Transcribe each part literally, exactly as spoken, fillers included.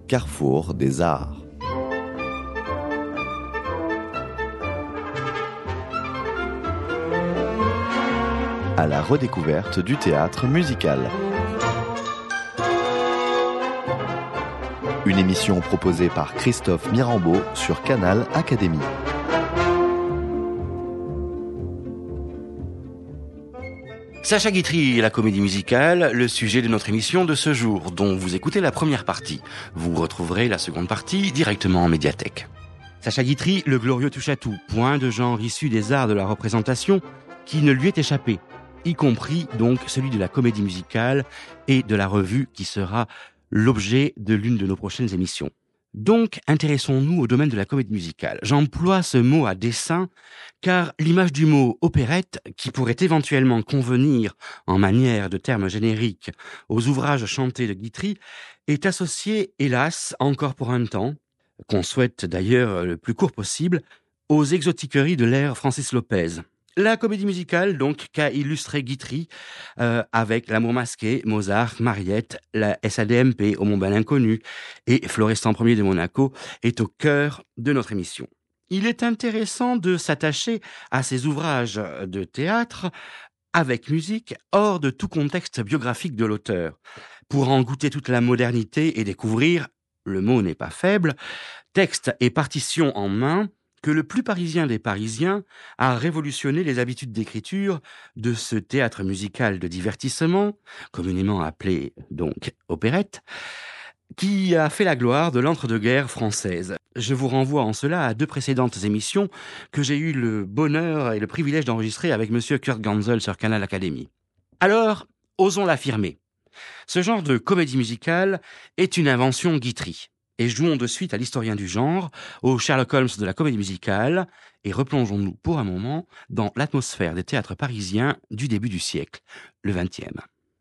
carrefour des arts. À la redécouverte du théâtre musical. Une émission proposée par Christophe Mirambeau sur Canal Académie. Sacha Guitry et la comédie musicale, le sujet de notre émission de ce jour, dont vous écoutez la première partie. Vous retrouverez la seconde partie directement en médiathèque. Sacha Guitry, le glorieux touche-à-tout, point de genre issu des arts de la représentation qui ne lui est échappé, y compris donc celui de la comédie musicale et de la revue qui sera l'objet de l'une de nos prochaines émissions. Donc, intéressons-nous au domaine de la comédie musicale. J'emploie ce mot à dessein, car l'image du mot opérette, qui pourrait éventuellement convenir en manière de terme générique aux ouvrages chantés de Guitry, est associée, hélas, encore pour un temps, qu'on souhaite d'ailleurs le plus court possible, aux exotiqueries de l'ère Francis Lopez. La comédie musicale, donc, qu'a illustré Guitry euh, avec L'Amour masqué, Mozart, Mariette, la S A D M P au Mont-Bel inconnu et Florestan Ier de Monaco, est au cœur de notre émission. Il est intéressant de s'attacher à ces ouvrages de théâtre avec musique, hors de tout contexte biographique de l'auteur, pour en goûter toute la modernité et découvrir, le mot n'est pas faible, texte et partition en main, que le plus parisien des Parisiens a révolutionné les habitudes d'écriture de ce théâtre musical de divertissement, communément appelé donc opérette, qui a fait la gloire de l'entre-deux-guerres française. Je vous renvoie en cela à deux précédentes émissions que j'ai eu le bonheur et le privilège d'enregistrer avec monsieur Kurt Ganzel sur Canal Académie. Alors, osons l'affirmer. Ce genre de comédie musicale est une invention Guitry. Et jouons de suite à l'historien du genre, au Sherlock Holmes de la comédie musicale, et replongeons-nous pour un moment dans l'atmosphère des théâtres parisiens du début du siècle, le vingtième.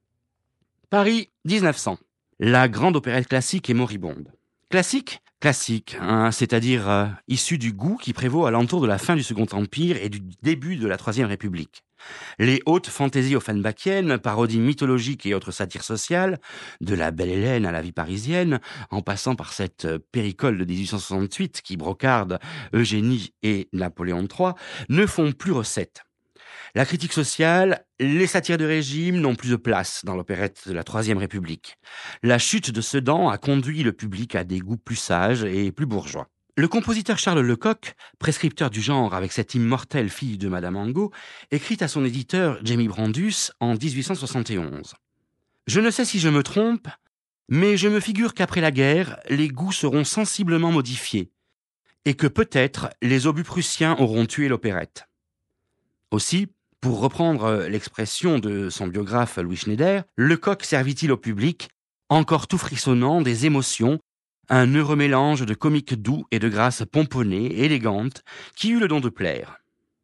Paris, dix-neuf cents. La grande opérette classique est moribonde. Classique ? Classique, hein, c'est-à-dire euh, issu du goût qui prévaut alentour de la fin du Second Empire et du début de la Troisième République. Les hautes fantaisies offenbachiennes, parodies mythologiques et autres satires sociales, de la Belle Hélène à la vie parisienne, en passant par cette péricole de dix-huit cent soixante-huit qui brocarde Eugénie et Napoléon trois, ne font plus recette. La critique sociale, les satires de régime n'ont plus de place dans l'opérette de la Troisième République. La chute de Sedan a conduit le public à des goûts plus sages et plus bourgeois. Le compositeur Charles Lecoq, prescripteur du genre avec cette immortelle fille de Madame Angot, écrit à son éditeur Jamie Brandus en dix-huit cent soixante et onze. « Je ne sais si je me trompe, mais je me figure qu'après la guerre, les goûts seront sensiblement modifiés et que peut-être les obus prussiens auront tué l'opérette. » Aussi, pour reprendre l'expression de son biographe Louis Schneider, Lecoq servit-il au public, encore tout frissonnant, des émotions, un heureux mélange de comique doux et de grâce pomponnée, élégante, qui eut le don de plaire.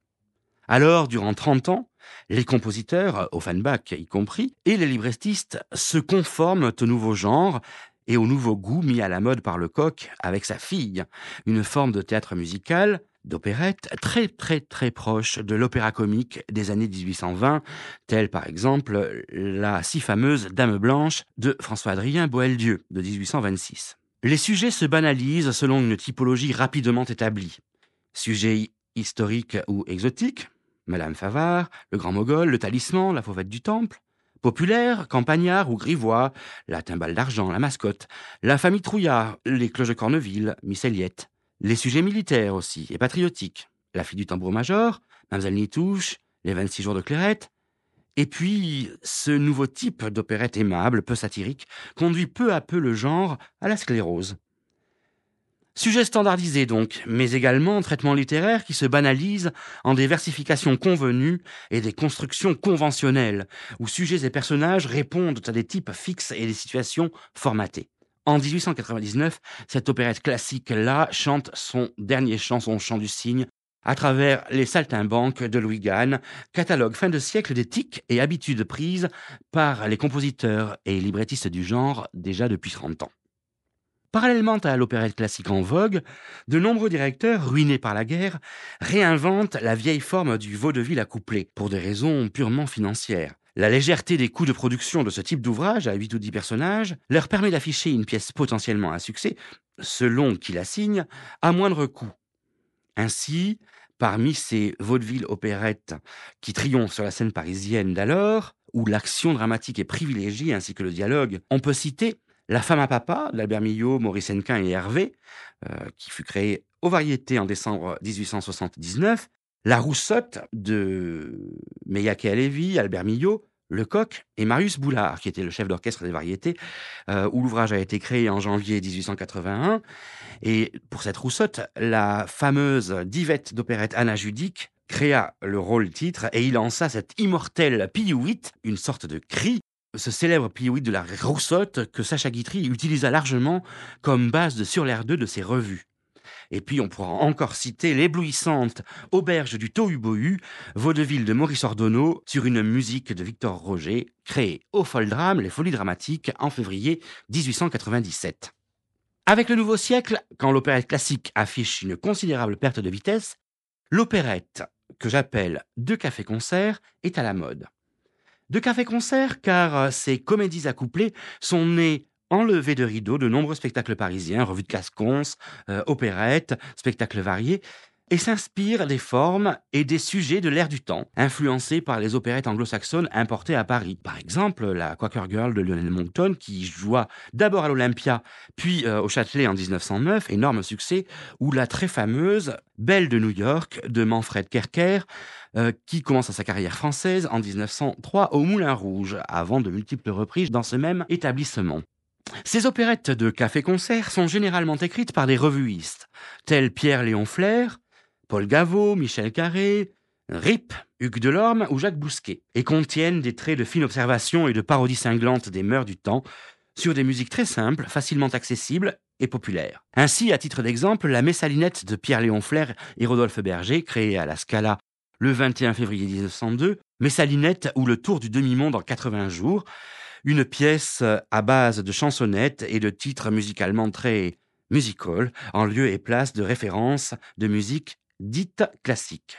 Alors, durant trente ans, les compositeurs, Offenbach y compris, et les librettistes se conforment au nouveau genre et au nouveau goût mis à la mode par Lecoq avec sa fille, une forme de théâtre musical, d'opérette très très très proche de l'opéra comique des années dix-huit cent vingt, telle par exemple la si fameuse Dame Blanche de François-Adrien Boieldieu de dix-huit cent vingt-six. Les sujets se banalisent selon une typologie rapidement établie. Sujets historiques ou exotiques, Madame Favart, le Grand Mogol, le Talisman, la Fauvette du Temple. Populaire, campagnard ou grivois, la Timbale d'argent, la Mascotte, la famille Trouillard, les cloches de Corneville, Miss Elliott. Les sujets militaires aussi, et patriotiques. La fille du tambour-major, Mademoiselle Nitouche, les vingt-six jours de Clairette. Et puis, ce nouveau type d'opérette aimable, peu satirique, conduit peu à peu le genre à la sclérose. Sujet standardisé donc, mais également traitement littéraire qui se banalise en des versifications convenues et des constructions conventionnelles, où sujets et personnages répondent à des types fixes et des situations formatées. En dix-huit cent quatre-vingt-dix-neuf, cette opérette classique-là chante son dernier chant, son chant du cygne, à travers les saltimbanques de Louis Gane, catalogue fin de siècle des tics et habitudes prises par les compositeurs et librettistes du genre déjà depuis trente ans. Parallèlement à l'opérette classique en vogue, de nombreux directeurs, ruinés par la guerre, réinventent la vieille forme du vaudeville à couplets, pour des raisons purement financières. La légèreté des coûts de production de ce type d'ouvrage, à huit ou dix personnages, leur permet d'afficher une pièce potentiellement à succès, selon qui la signe, à moindre coût. Ainsi, parmi ces vaudevilles opérettes qui triomphent sur la scène parisienne d'alors, où l'action dramatique est privilégiée ainsi que le dialogue, on peut citer La femme à papa d'Albert Millot, Maurice Hennequin et Hervé, euh, qui fut créée aux Variétés en décembre dix-huit cent soixante-dix-neuf, La Roussotte de Meillac et Halévy, Albert Millot, Lecoq et Marius Boulard, qui était le chef d'orchestre des Variétés, euh, où l'ouvrage a été créé en janvier dix-huit cent quatre-vingt-un. Et pour cette Roussotte, la fameuse divette d'opérette Anna Judic créa le rôle-titre et il lança cet immortel Pioüit, une sorte de cri, ce célèbre Pioüit de la Roussotte que Sacha Guitry utilisa largement comme base de Sur l'air deux de ses revues. Et puis on pourra encore citer l'éblouissante Auberge du Tohu-Bohu, vaudeville de Maurice Ordonneau sur une musique de Victor Roger, créée au Folle-Drame, les Folies Dramatiques, en février dix-huit cent quatre-vingt-dix-sept. Avec le nouveau siècle, quand l'opérette classique affiche une considérable perte de vitesse, l'opérette, que j'appelle de café-concert, est à la mode. De café-concert car ces comédies accouplées sont nées enlevées de rideaux de nombreux spectacles parisiens, revues de casse-conce, euh, opérettes, spectacles variés, et s'inspirent des formes et des sujets de l'ère du temps, influencés par les opérettes anglo-saxonnes importées à Paris. Par exemple, la Quaker Girl de Lionel Monckton, qui joua d'abord à l'Olympia, puis euh, au Châtelet en dix-neuf cent neuf, énorme succès, ou la très fameuse Belle de New York de Manfred Kerker, euh, qui commence sa carrière française en dix-neuf cent trois au Moulin Rouge, avant de multiples reprises dans ce même établissement. Ces opérettes de café-concert sont généralement écrites par des revuistes, tels Pierre-Léon Flair, Paul Gaveau, Michel Carré, Rip, Hugues Delorme ou Jacques Bousquet, et contiennent des traits de fine observation et de parodie cinglante des mœurs du temps, sur des musiques très simples, facilement accessibles et populaires. Ainsi, à titre d'exemple, la Messalinette de Pierre-Léon Flair et Rodolphe Berger, créée à la Scala le vingt et un février dix-neuf cent deux, Messalinette ou le Tour du demi-monde en quatre-vingts jours, une pièce à base de chansonnettes et de titres musicalement très musical, en lieu et place de références de musique dite classique.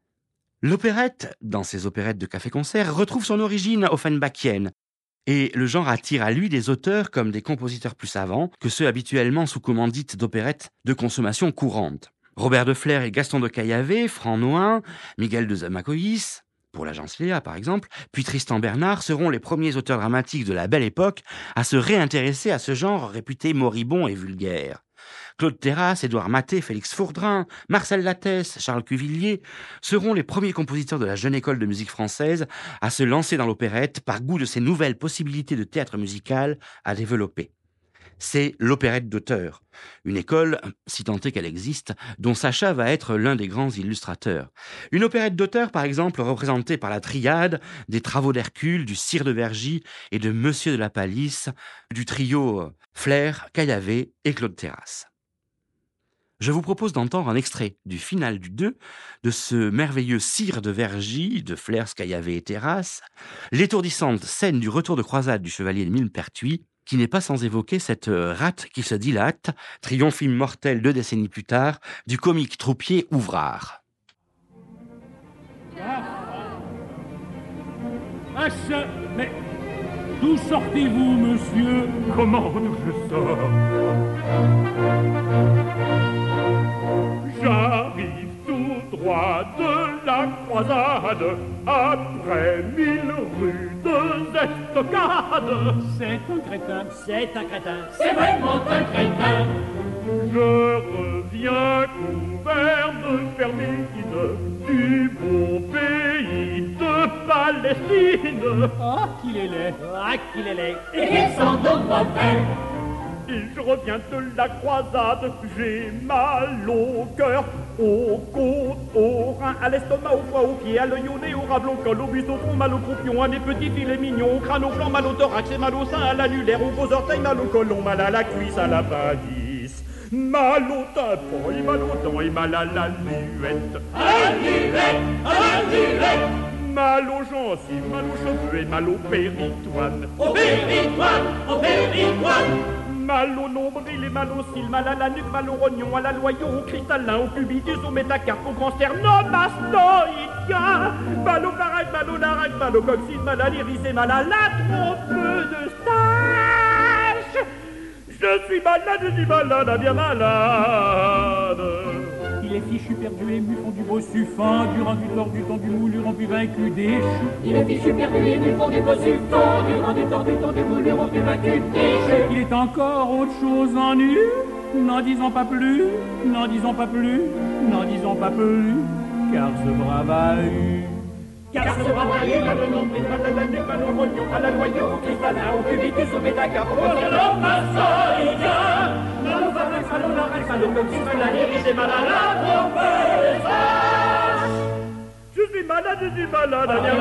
L'opérette, dans ces opérettes de café-concert, retrouve son origine offenbachienne, et le genre attire à lui des auteurs comme des compositeurs plus savants que ceux habituellement sous commandite d'opérettes de consommation courante. Robert de Flers et Gaston de Caillavet, Franc Noin, Miguel de Zamacoïs, pour l'agence Léa par exemple, puis Tristan Bernard seront les premiers auteurs dramatiques de la Belle Époque à se réintéresser à ce genre réputé moribond et vulgaire. Claude Terrasse, Édouard Maté, Félix Fourdrin, Marcel Lattès, Charles Cuvillier seront les premiers compositeurs de la jeune école de musique française à se lancer dans l'opérette par goût de ces nouvelles possibilités de théâtre musical à développer. C'est l'opérette d'auteur, une école, si tant est qu'elle existe, dont Sacha va être l'un des grands illustrateurs. Une opérette d'auteur, par exemple, représentée par la triade des Travaux d'Hercule, du Sire de Vergy et de Monsieur de la Palisse, du trio Flair, Caillavet et Claude Terrasse. Je vous propose d'entendre un extrait du final du deux de ce merveilleux Sire de Vergy, de Flers, Caillavet et Terrasse, l'étourdissante scène du retour de croisade du chevalier de Millepertuis, qui n'est pas sans évoquer cette rate qui se dilate, triomphe immortel deux décennies plus tard, du comique troupier Ouvrard. Ah, ça, mais d'où sortez-vous, monsieur? Comment d'où je sors? J'arrive tout droit de la croisade, après mille rues de estocade. C'est un crétin. C'est un crétin. C'est vraiment un crétin. Je reviens couvert de fermine du beau pays de Palestine. Ah, qu'il est laid. Ah, qu'il est laid. Et qu'ils sont donc mauvais. Et je reviens de la croisade, j'ai mal au cœur, aux côtes, aux reins, à l'estomac, au foie, aux pieds, à l'œil, au nez, au ras, au col, au buste, au tronc, mal au croupion, à mes petits filets mignons, au crâne, au flanc, mal au thorax, et mal au sein, à l'annulaire, aux gros orteils, mal au colon, mal à la cuisse, à la valise, mal au tympan, et mal aux dents, et mal à la muette. À la muette, à la muette. Mal aux gencives, mal aux cheveux, et mal au péritoine. Au péritoine, au péritoine. Mal mal au nombril et mal au cil, mal à la nuque, mal au rognon, à la loyau, au cristallin, au cubitus, au métacarpe, au grand sternomastoïdien, mal au baraque, mal au larynx, mal au coccyx, mal à l'iris et mal à la trompe de stache. Je suis malade, je suis malade, bien malade. Il est fichu, perdu, ému, fondu, bossu, fendu, rendu, tordu, tendu, moulu, rompu, vaincu, déchu. Il est fichu, perdu, ému, fondu, bossu, fendu, rendu, tordu, tendu, moulu, rompu, vaincu, déchu. Il est encore autre chose en nu, n'en disons pas plus, n'en disons pas plus, n'en disons pas plus, car ce brave a eu. Car ce brave a eu, mal au nombril, mal à la nuque, mal au rognon, à la loyau, au cristallin, au cubitus, au métacarpe, au sternomastoïdien, mal au baraque, mal au larynx, mal au coccyx, mal à l'iris et mal à la trompe de stache. Je suis malade, je suis malade, bien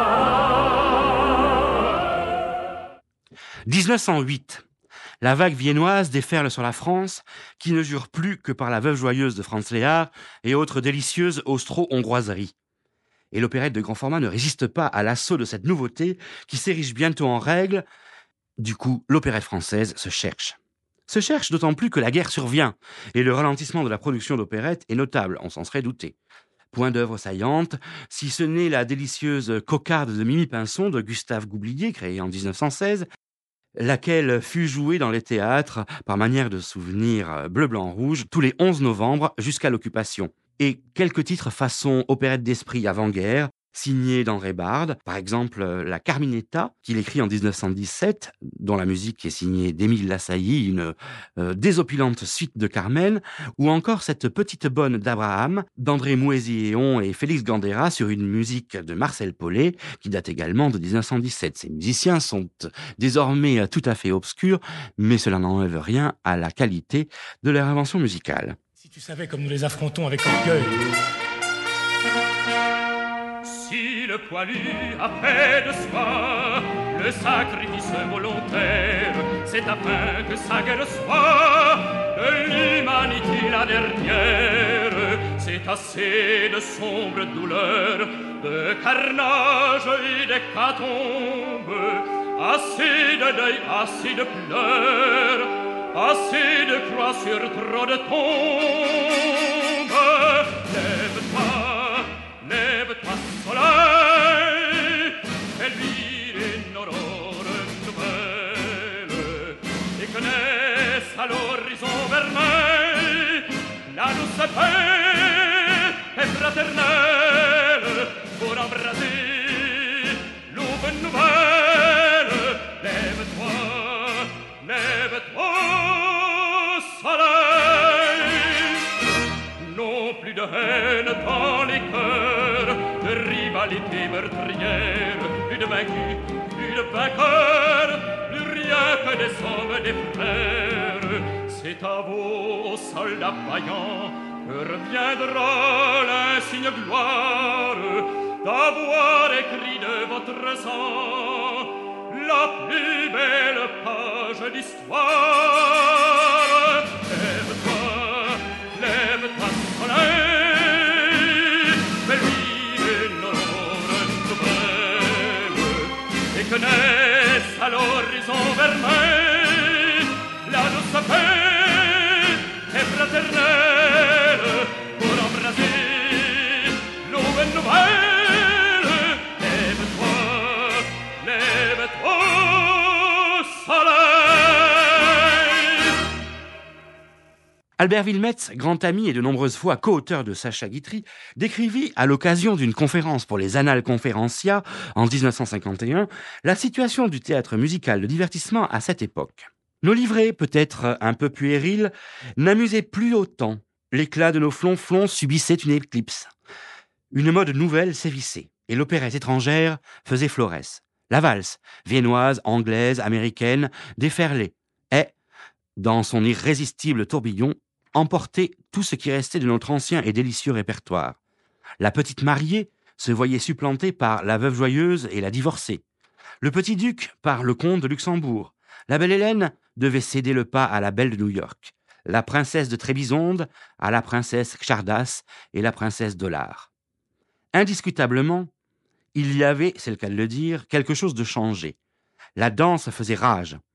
malade. dix-neuf cent huit. La vague viennoise déferle sur la France, qui ne jure plus que par la Veuve joyeuse de Franz Lehár et autres délicieuses austro-hongroiseries. Et l'opérette de grand format ne résiste pas à l'assaut de cette nouveauté qui s'érige bientôt en règle. Du coup, l'opérette française se cherche. Se cherche d'autant plus que la guerre survient, et le ralentissement de la production d'opérette est notable, on s'en serait douté. Point d'œuvre saillante, si ce n'est la délicieuse Cocarde de Mimi Pinson de Gustave Goublier, créée en dix-neuf cent seize, laquelle fut jouée dans les théâtres par manière de souvenir bleu-blanc-rouge tous les onze novembre jusqu'à l'occupation. Et quelques titres façon opérette d'esprit avant-guerre, signés d'André Bard, par exemple la Carminetta, qu'il écrit en dix-neuf cent dix-sept, dont la musique est signée d'Émile Lassailly, une euh, désopilante suite de Carmen, ou encore cette petite bonne d'Abraham, d'André Mouézéon et Félix Gandera sur une musique de Marcel Paulet, qui date également de dix-neuf cent dix-sept. Ces musiciens sont désormais tout à fait obscurs, mais cela n'enlève rien à la qualité de leur invention musicale. Si tu savais comme nous les affrontons avec orgueil. Si le poilu a fait de soi le sacrifice volontaire, c'est afin que sa guerre soit de l'humanité la dernière. C'est assez de sombres douleurs, de carnage et d'hécatombe, assez de deuil, assez de pleurs, assez de croix sur trop de tombes. Lève-toi, lève-toi, soleil, fais luire une aurore nouvelle, et que naisse à l'horizon vermeil la douce paix et fraternelle pour embraser l'aube nouvelle. Lève-toi, lève-toi, soleil. Non plus de haine dans les cœurs, de rivalité meurtrière, plus de vaincus, plus de vainqueurs, plus rien que des hommes, des frères. C'est à vous, soldats vaillants, que reviendra l'insigne gloire d'avoir écrit de votre sang la plus belle page d'histoire. Lève-toi, lève-toi, soleil, fais luire une aurore nouvelle, et que naisse à l'horizon vermeil la douce paix et fraternelle pour embraser l'aube nouvelle. Lève-toi, lève-toi, soleil. Albert Wilmetz, grand ami et de nombreuses fois co-auteur de Sacha Guitry, décrivit, à l'occasion d'une conférence pour les Annales Conferentia en dix-neuf cent cinquante et un, la situation du théâtre musical de divertissement à cette époque. Nos livrets, peut-être un peu puérils, n'amusaient plus autant. L'éclat de nos flonflons subissait une éclipse. Une mode nouvelle sévissait, et l'opérette étrangère faisait florès. La valse, viennoise, anglaise, américaine, déferlait, et, dans son irrésistible tourbillon, emportait tout ce qui restait de notre ancien et délicieux répertoire. La petite mariée se voyait supplantée par la veuve joyeuse et la divorcée. Le petit duc par le comte de Luxembourg. La belle Hélène devait céder le pas à la belle de New York. La princesse de Trébizonde à la princesse Chardas et la princesse Dollard. Indiscutablement, il y avait, c'est le cas de le dire, quelque chose de changé. La danse faisait rage.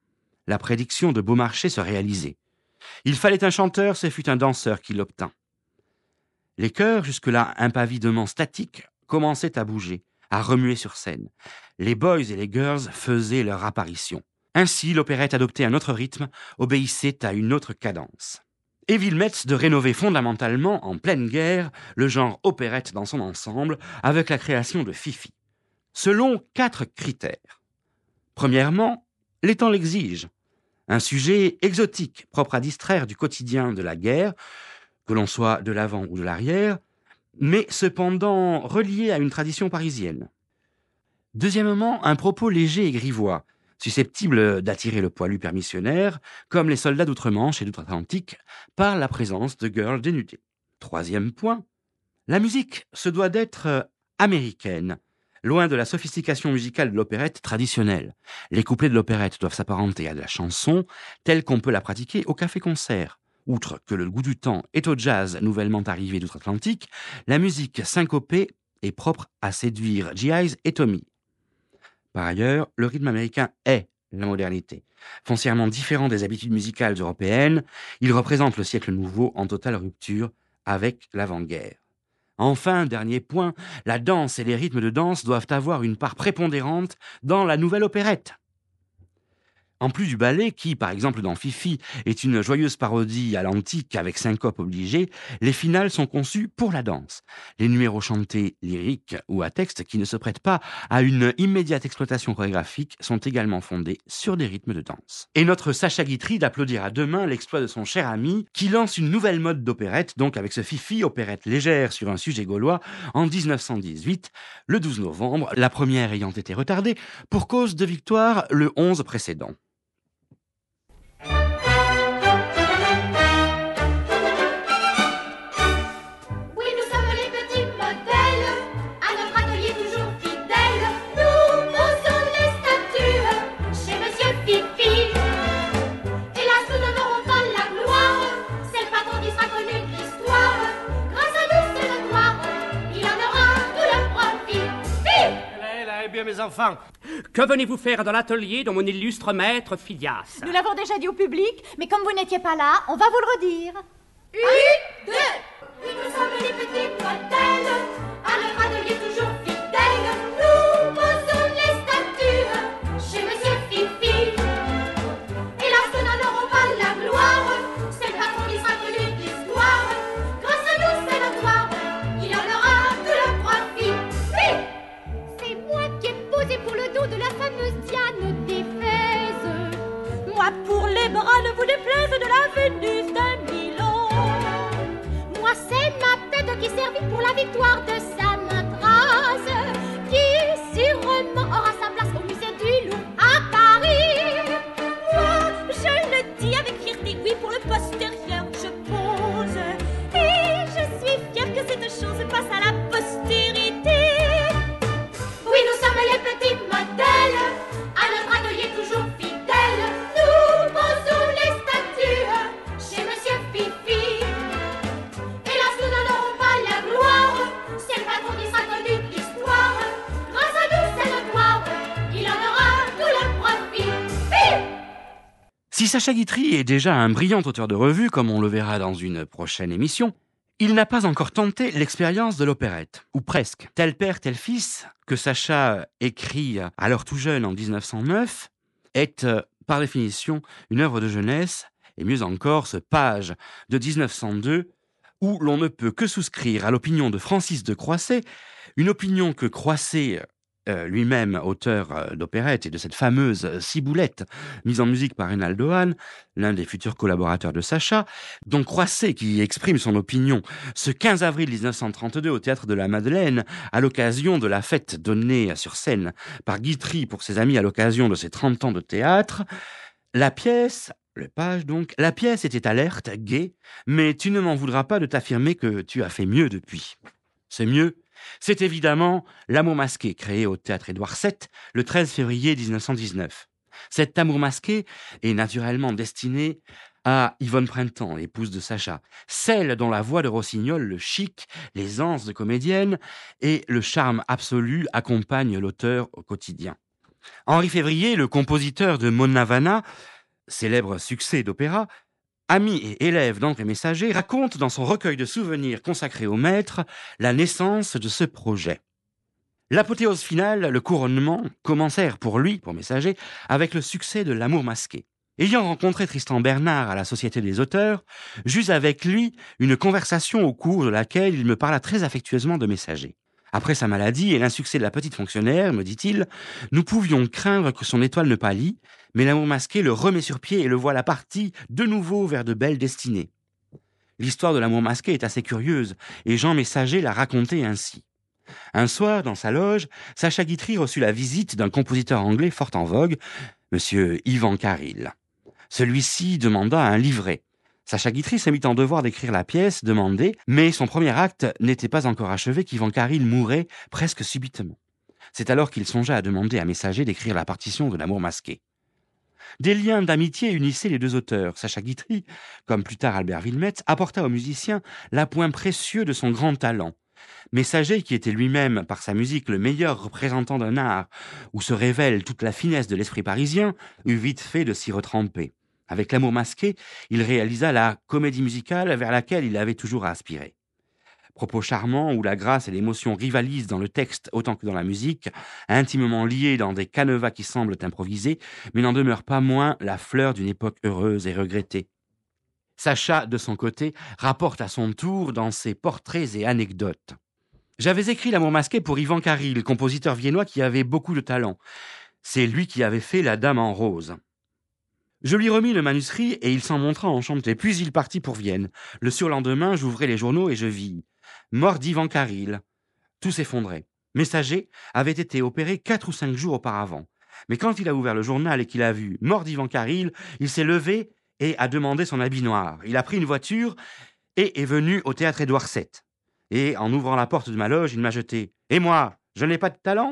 la prédiction de Beaumarchais se réalisait. Il fallait un chanteur, ce fut un danseur qui l'obtint. Les chœurs, jusque-là impavidement statiques, commençaient à bouger, à remuer sur scène. Les boys et les girls faisaient leur apparition. Ainsi, l'opérette adoptait un autre rythme, obéissait à une autre cadence. Éville Metz de rénover fondamentalement, en pleine guerre, le genre opérette dans son ensemble, avec la création de Fifi. Selon quatre critères. Premièrement, les temps l'exigent. Un sujet exotique, propre à distraire du quotidien de la guerre, que l'on soit de l'avant ou de l'arrière, mais cependant relié à une tradition parisienne. Deuxièmement, un propos léger et grivois, susceptible d'attirer le poilu permissionnaire, comme les soldats d'outre-Manche et d'outre-Atlantique, par la présence de girls dénudées. Troisième point, la musique se doit d'être américaine, loin de la sophistication musicale de l'opérette traditionnelle. Les couplets de l'opérette doivent s'apparenter à de la chanson, telle qu'on peut la pratiquer au café-concert. Outre que le goût du temps est au jazz nouvellement arrivé d'outre-Atlantique, la musique syncopée est propre à séduire G Is et Tommy. Par ailleurs, le rythme américain est la modernité. Foncièrement différent des habitudes musicales européennes, il représente le siècle nouveau en totale rupture avec l'avant-guerre. Enfin, dernier point, la danse et les rythmes de danse doivent avoir une part prépondérante dans la nouvelle opérette. En plus du ballet, qui, par exemple dans Fifi, est une joyeuse parodie à l'antique avec syncope obligée, les finales sont conçues pour la danse. Les numéros chantés, lyriques ou à texte qui ne se prêtent pas à une immédiate exploitation chorégraphique sont également fondés sur des rythmes de danse. Et notre Sacha Guitry d'applaudir à deux mains l'exploit de son cher ami qui lance une nouvelle mode d'opérette, donc avec ce Fifi, opérette légère sur un sujet gaulois, en dix-neuf cent dix-huit, le douze novembre, la première ayant été retardée pour cause de victoire le onze précédent. Mes enfants, que venez-vous faire dans l'atelier de mon illustre maître Phidias? Nous l'avons déjà dit au public, mais comme vous n'étiez pas là, on va vous le redire. Une, deux. Oui, nous sommes les petits modèles, à notre atelier toujours fidèles. Nous posons les statues chez Monsieur Fifi. Hélas, nous n'en aurons pas la gloire, c'est le patron qui sera connu de l'histoire. Grâce à nous, c'est notoire, il en aura tout le profit. Oui. C'est moi qui ai posé pour le dos de la fameuse Diane d'Éphèse. Moi pour les bras, ne vous déplaise, de la Vénus de Milan. Moi c'est ma tête qui servit pour la victoire de Samothrace, qui sûrement aura sa place au musée du Louvre à Paris. Moi je le dis avec fierté, oui pour le postérieur je pose. Et je suis fière que cette chose passe à la postérité. Oui, nous sommes les petits modèles, à notre atelier toujours fidèles. Nous posons les statues chez Monsieur Fifi. Hélas, nous n'en aurons pas la gloire, c'est le patron qui sera connu de l'histoire. Grâce à nous, c'est notoire, il en aura tout le profit. Vive! Si Sacha Guitry est déjà un brillant auteur de revue, comme on le verra dans une prochaine émission, il n'a pas encore tenté l'expérience de l'opérette, ou presque. Tel père, tel fils, que Sacha écrit alors tout jeune en dix-neuf cent neuf, est par définition une œuvre de jeunesse, et mieux encore ce page de dix-neuf cent deux, où l'on ne peut que souscrire à l'opinion de Francis de Croisset, une opinion que Croisset, euh, lui-même auteur euh, d'opérette et de cette fameuse ciboulette mise en musique par Reynaldo Hahn, l'un des futurs collaborateurs de Sacha, dont Croisset qui exprime son opinion ce quinze avril dix-neuf cent trente-deux au Théâtre de la Madeleine à l'occasion de la fête donnée sur scène par Guitry pour ses amis à l'occasion de ses trente ans de théâtre. La pièce, le page donc, la pièce était alerte, gaie, mais tu ne m'en voudras pas de t'affirmer que tu as fait mieux depuis. C'est mieux. C'est évidemment L'Amour masqué, créé au Théâtre Édouard sept le treize février dix-neuf cent dix-neuf. Cet Amour masqué est naturellement destiné à Yvonne Printemps, épouse de Sacha, celle dont la voix de Rossignol, le chic, les anses de comédienne et le charme absolu accompagnent l'auteur au quotidien. Henri Février, le compositeur de Monna Vanna, célèbre succès d'opéra, ami et élève d'André Messager, raconte dans son recueil de souvenirs consacré au maître la naissance de ce projet. L'apothéose finale, le couronnement, commencèrent pour lui, pour Messager, avec le succès de L'Amour masqué. Ayant rencontré Tristan Bernard à la Société des auteurs, j'eus avec lui une conversation au cours de laquelle il me parla très affectueusement de Messager. Après sa maladie et l'insuccès de la petite fonctionnaire, me dit-il, nous pouvions craindre que son étoile ne pâlit, mais L'Amour masqué le remet sur pied et le voilà parti de nouveau vers de belles destinées. L'histoire de L'Amour masqué est assez curieuse et Jean Messager l'a racontée ainsi. Un soir, dans sa loge, Sacha Guitry reçut la visite d'un compositeur anglais fort en vogue, monsieur Ivan Carril. Celui-ci demanda un livret. Sacha Guitry se mit en devoir d'écrire la pièce demandée, mais son premier acte n'était pas encore achevé qu'Ivan Carril mourait presque subitement. C'est alors qu'il songea à demander à Messager d'écrire la partition de L'Amour masqué. Des liens d'amitié unissaient les deux auteurs. Sacha Guitry, comme plus tard Albert Wilmette, apporta au musicien l'appoint précieux de son grand talent. Messager, qui était lui-même, par sa musique, le meilleur représentant d'un art où se révèle toute la finesse de l'esprit parisien, eut vite fait de s'y retremper. Avec L'Amour masqué, il réalisa la comédie musicale vers laquelle il avait toujours aspiré. Propos charmants où la grâce et l'émotion rivalisent dans le texte autant que dans la musique, intimement liés dans des canevas qui semblent improvisés, mais n'en demeurent pas moins la fleur d'une époque heureuse et regrettée. Sacha, de son côté, rapporte à son tour dans ses portraits et anecdotes. J'avais écrit L'Amour masqué pour Ivan Carril, compositeur viennois qui avait beaucoup de talent. C'est lui qui avait fait La Dame en rose. Je lui remis le manuscrit et il s'en montra enchanté. Puis il partit pour Vienne. Le surlendemain, j'ouvrais les journaux et je vis « Mort d'Ivan Carril ». Tout s'effondrait. Messager avait été opéré quatre ou cinq jours auparavant. Mais quand il a ouvert le journal et qu'il a vu « Mort d'Ivan Carril », il s'est levé et a demandé son habit noir. Il a pris une voiture et est venu au théâtre Édouard sept. Et en ouvrant la porte de ma loge, il m'a jeté « Et moi, je n'ai pas de talent ?»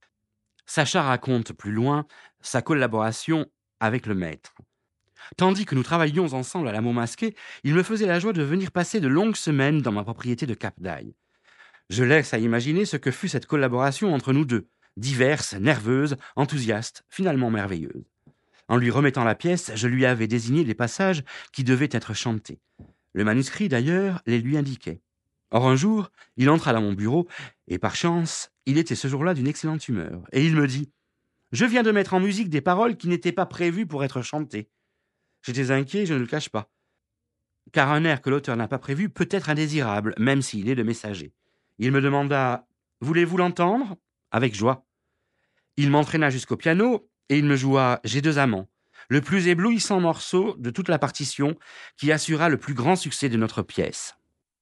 Sacha raconte plus loin sa collaboration avec le maître. Tandis que nous travaillions ensemble à L'Amour masqué, il me faisait la joie de venir passer de longues semaines dans ma propriété de Cap d'Aille. Je laisse à imaginer ce que fut cette collaboration entre nous deux, diverse, nerveuse, enthousiaste, finalement merveilleuse. En lui remettant la pièce, je lui avais désigné les passages qui devaient être chantés. Le manuscrit, d'ailleurs, les lui indiquait. Or, un jour, il entra dans mon bureau, et par chance, il était ce jour-là d'une excellente humeur, et il me dit « Je viens de mettre en musique des paroles qui n'étaient pas prévues pour être chantées. » J'étais inquiet, je ne le cache pas. Car un air que l'auteur n'a pas prévu peut être indésirable, même s'il est le Messager. Il me demanda « Voulez-vous l'entendre ?» Avec joie. Il m'entraîna jusqu'au piano, et il me joua « J'ai deux amants », le plus éblouissant morceau de toute la partition qui assura le plus grand succès de notre pièce.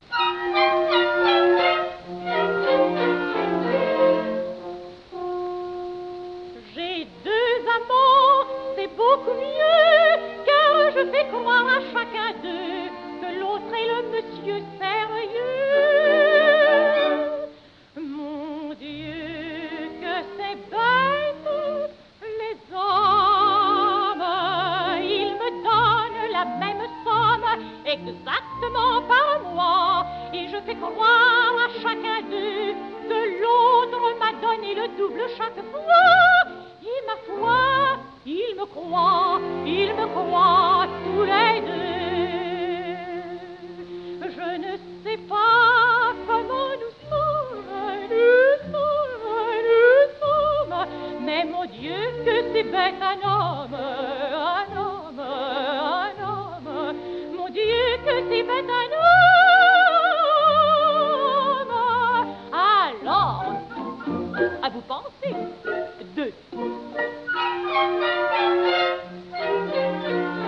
Beaucoup mieux, car je fais croire à chacun d'eux que l'autre est le monsieur sérieux. Mon Dieu, que c'est bête, les hommes, ils me donnent la même somme, exactement par mois, et je fais croire à chacun d'eux que l'autre m'a donné le double chaque fois, et ma foi, ils me croient, ils me croient tous les deux. Je ne sais pas comment nous sommes, nous sommes, nous sommes, mais mon Dieu, que c'est bête un homme, un homme, un homme, mon Dieu, que c'est bête un homme. Alors, à vous penser, deux.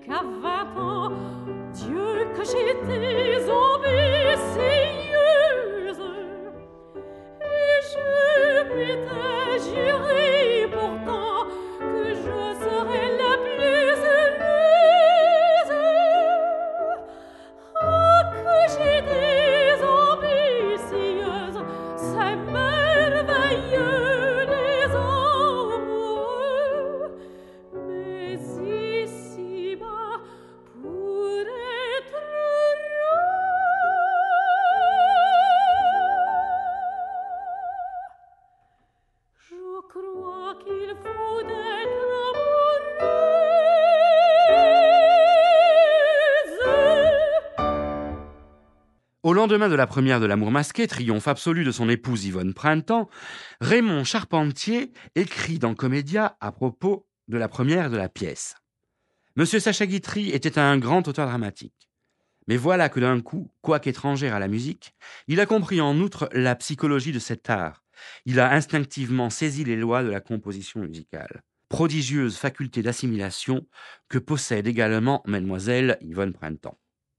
qu'à vingt ans. Dieu, que j'étais ambitieuse, et je m'étais juré pourtant que je serais la plus heureuse. Ah, que j'étais ambitieuse, c'est merveilleux les amoureux, mais ici-bas pour être heureux, je crois qu'il faut être amoureuse. Au lendemain de la première de L'Amour masqué, triomphe absolu de son épouse Yvonne Printemps, Raymond Charpentier écrit dans Comédia à propos de la première de la pièce. Monsieur Sacha Guitry était un grand auteur dramatique. Mais voilà que d'un coup, quoique étrangère à la musique, il a compris en outre la psychologie de cet art. Il a instinctivement saisi les lois de la composition musicale. Prodigieuse faculté d'assimilation que possède également mademoiselle Yvonne Printemps.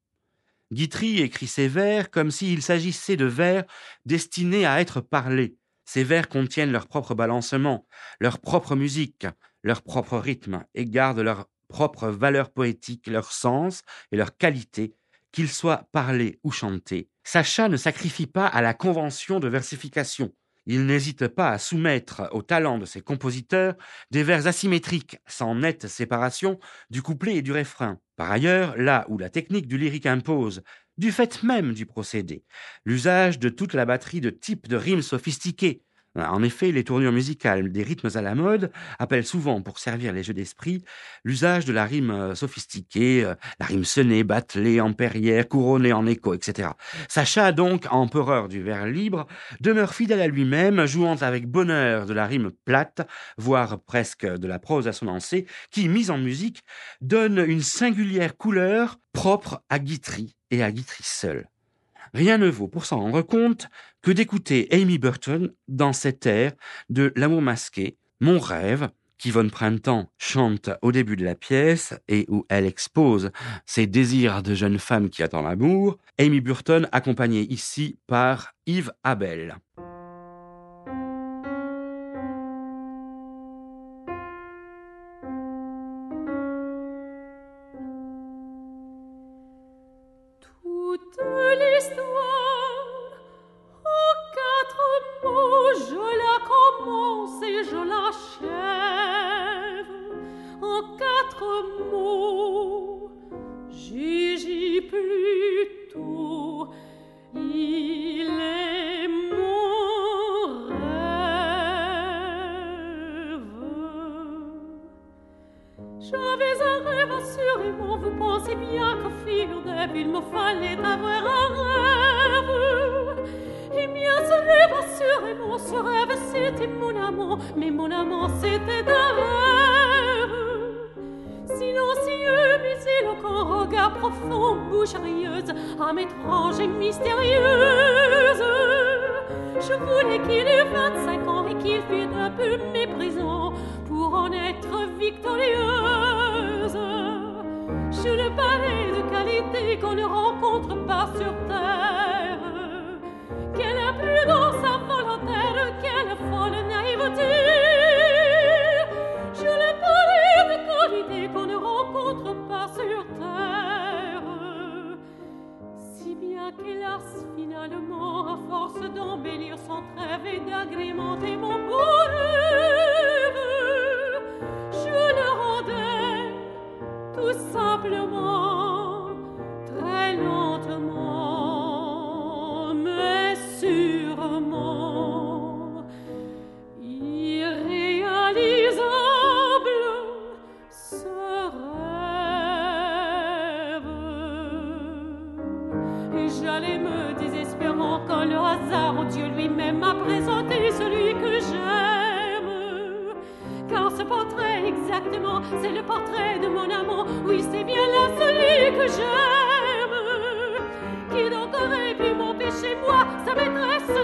Guitry écrit ses vers comme s'il s'agissait de vers destinés à être parlés. Ces vers contiennent leur propre balancement, leur propre musique, leur propre rythme et gardent leur propre valeur poétique, leur sens et leur qualité, qu'ils soient parlés ou chantés. Sacha ne sacrifie pas à la convention de versification. Il n'hésite pas à soumettre au talent de ses compositeurs des vers asymétriques, sans nette séparation du couplet et du refrain. Par ailleurs, là où la technique du lyrique impose, du fait même du procédé, l'usage de toute la batterie de types de rimes sophistiquées. En effet, les tournures musicales des rythmes à la mode appellent souvent, pour servir les jeux d'esprit, l'usage de la rime sophistiquée, la rime sonnée, battelée, ampérière, couronnée en écho, et cetera. Sacha, donc, empereur du vers libre, demeure fidèle à lui-même, jouant avec bonheur de la rime plate, voire presque de la prose assonancée, qui, mise en musique, donne une singulière couleur propre à Guitry et à Guitry seul. Rien ne vaut, pour s'en rendre compte, que d'écouter Amy Burton dans cet air de L'Amour masqué, Mon rêve, qu'Yvonne Printemps chante au début de la pièce et où elle expose ses désirs de jeune femme qui attend l'amour. Amy Burton accompagnée ici par Yves Abel.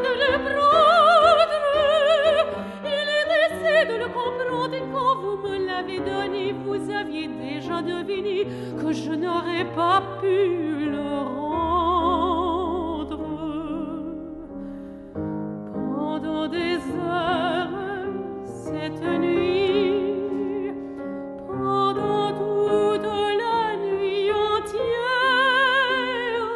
de le comprendre quand vous me l'avez m'avez donné, vous aviez déjà deviné que je n'aurais pas pu le rendre. Pendant des heures, cette nuit, pendant toute la nuit entière,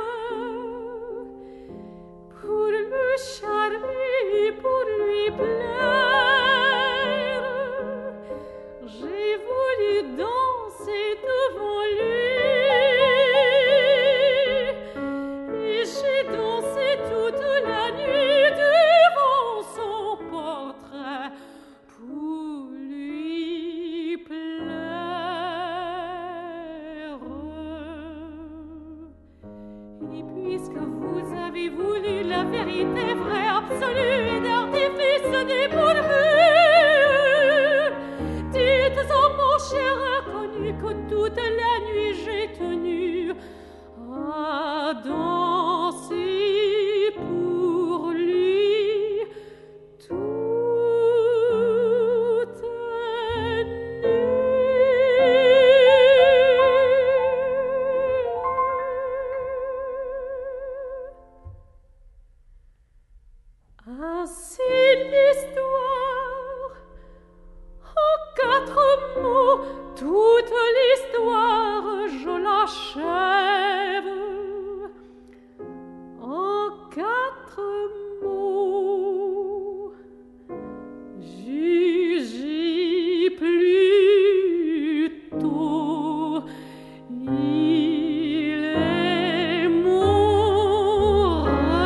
pour le charmer, pour lui plaire, j'ai voulu danser devant lui, et j'ai dansé toute la nuit devant son portrait pour lui plaire. Et puisque vous avez voulu la vérité vraie, absolue et d'artifice dépourvu, dites-en, mon cher inconnu, que toute la nuit j'ai tenu à danser pour lui toute ainsi l'histoire, en quatre mots, toute l'histoire, je l'achève. En quatre mots, jugez plutôt, il est mon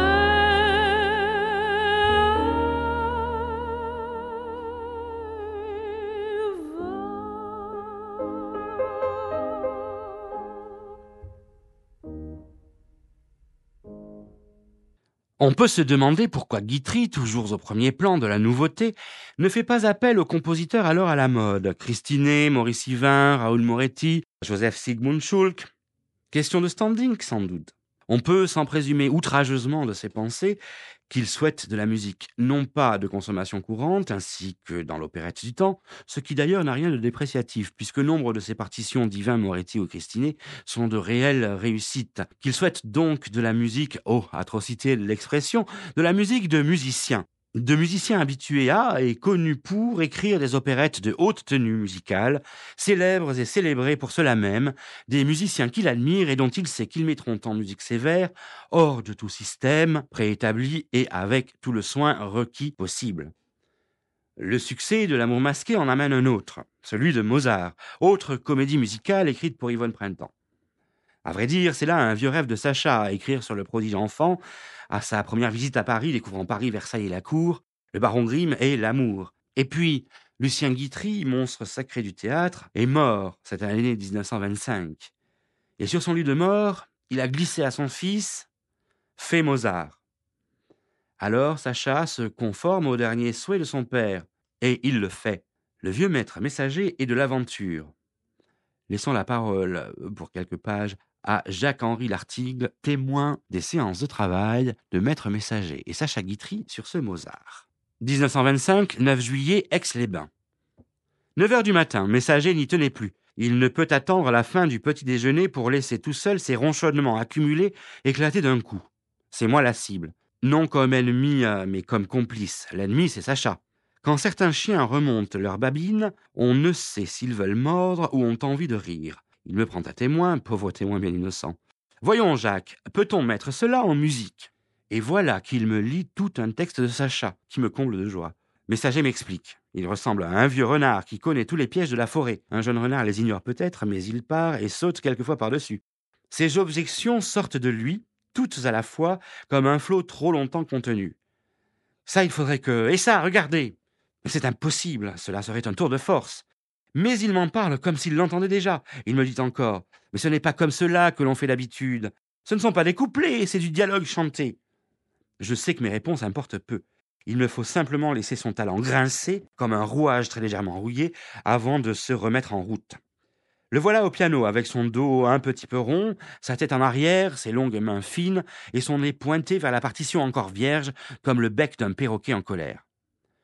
On peut se demander pourquoi Guitry, toujours au premier plan de la nouveauté, ne fait pas appel aux compositeurs alors à la mode. Christinet, Maurice Yvain, Raoul Moretti, Joseph Sigmund Schulk. Question de standing, sans doute. On peut s'en présumer outrageusement de ses pensées qu'il souhaite de la musique, non pas de consommation courante, ainsi que dans l'opérette du temps, ce qui d'ailleurs n'a rien de dépréciatif, puisque nombre de ses partitions d'Yvain, Moretti ou Christinet sont de réelles réussites. Qu'il souhaite donc de la musique, oh, atrocité de l'expression, de la musique de musiciens. De musiciens habitués à et connus pour écrire des opérettes de haute tenue musicale, célèbres et célébrés pour cela même, des musiciens qu'il admire et dont il sait qu'ils mettront en musique sévère, hors de tout système préétabli et avec tout le soin requis possible. Le succès de L'Amour masqué en amène un autre, celui de Mozart, autre comédie musicale écrite pour Yvonne Printemps. À vrai dire, c'est là un vieux rêve de Sacha à écrire sur le prodige enfant, à sa première visite à Paris, découvrant Paris, Versailles et la cour, le baron Grimm et l'amour. Et puis, Lucien Guitry, monstre sacré du théâtre, est mort cette année dix-neuf cent vingt-cinq. Et sur son lit de mort, il a glissé à son fils « Fais Mozart ». Alors Sacha se conforme au dernier souhait de son père, et il le fait. Le vieux maître messager est de l'aventure. Laissons la parole, pour quelques pages, à Jacques-Henri Lartigue, témoin des séances de travail de Maître Messager et Sacha Guitry sur ce Mozart. dix-neuf cent vingt-cinq, neuf juillet, Aix-les-Bains. neuf heures du matin, Messager n'y tenait plus. Il ne peut attendre la fin du petit déjeuner pour laisser tout seul ses ronchonnements accumulés éclater d'un coup. C'est moi la cible. Non comme ennemi, mais comme complice. L'ennemi, c'est Sacha. Quand certains chiens remontent leur babine, on ne sait s'ils veulent mordre ou ont envie de rire. Il me prend à témoin, pauvre témoin bien innocent. Voyons, Jacques, peut-on mettre cela en musique ? Et voilà qu'il me lit tout un texte de Sacha, qui me comble de joie. Messager m'explique. Il ressemble à un vieux renard qui connaît tous les pièges de la forêt. Un jeune renard les ignore peut-être, mais il part et saute quelquefois par-dessus. Ces objections sortent de lui, toutes à la fois, comme un flot trop longtemps contenu. Ça, il faudrait que... Et ça, regardez ! C'est impossible, cela serait un tour de force. Mais il m'en parle comme s'il l'entendait déjà. Il me dit encore, mais ce n'est pas comme cela que l'on fait d'habitude. Ce ne sont pas des couplets, c'est du dialogue chanté. Je sais que mes réponses importent peu. Il me faut simplement laisser son talent grincer, comme un rouage très légèrement rouillé, avant de se remettre en route. Le voilà au piano, avec son dos un petit peu rond, sa tête en arrière, ses longues mains fines, et son nez pointé vers la partition encore vierge, comme le bec d'un perroquet en colère.